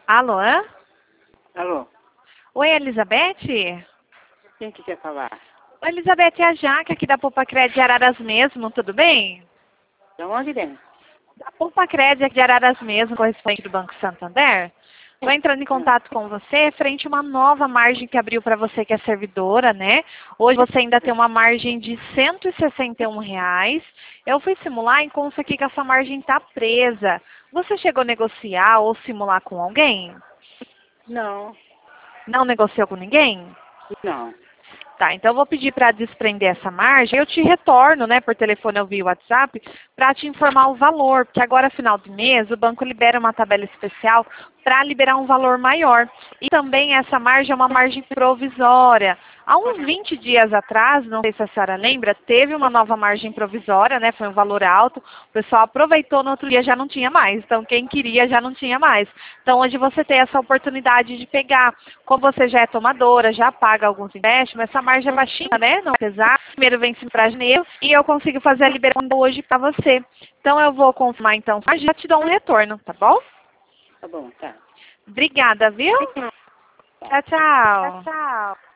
Alô? Alô, Oi, Elizabeth? quem que quer falar? Oi, Elizabeth, é a Jaque aqui da Poupa Cred de Araras mesmo, tudo bem? De onde vem? Da Poupa Cred aqui de Araras mesmo, correspondente do Banco Santander. Estou entrando em contato com você frente a uma nova margem que abriu para você que é servidora, né? Hoje você ainda tem uma margem de R$ 161. Eu fui simular e consta aqui que essa margem está presa. Você chegou a negociar ou simular com alguém? Não, Não negociou com ninguém? não. Tá, então eu vou pedir para desprender essa margem. Eu te retorno, né, por telefone ou via WhatsApp, para te informar o valor, porque agora, final de mês, o banco libera uma tabela especial para liberar um valor maior. E também essa margem é uma margem provisória. Há uns 20 dias atrás, não sei se a senhora lembra, teve uma nova margem provisória, né, foi um valor alto. O pessoal aproveitou, no outro dia já não tinha mais. Então, quem queria já não tinha mais. Então, hoje você tem essa oportunidade de pegar. Como você já é tomadora, já paga alguns empréstimos, essa margem é baixinha, né? Não é pesar. Primeiro vence para janeiro e eu consigo fazer a liberação hoje para você. Então, eu vou confirmar, então, já te dou um retorno, tá bom? Tá bom, tá. Obrigada, viu? Tchau, tchau. Tchau.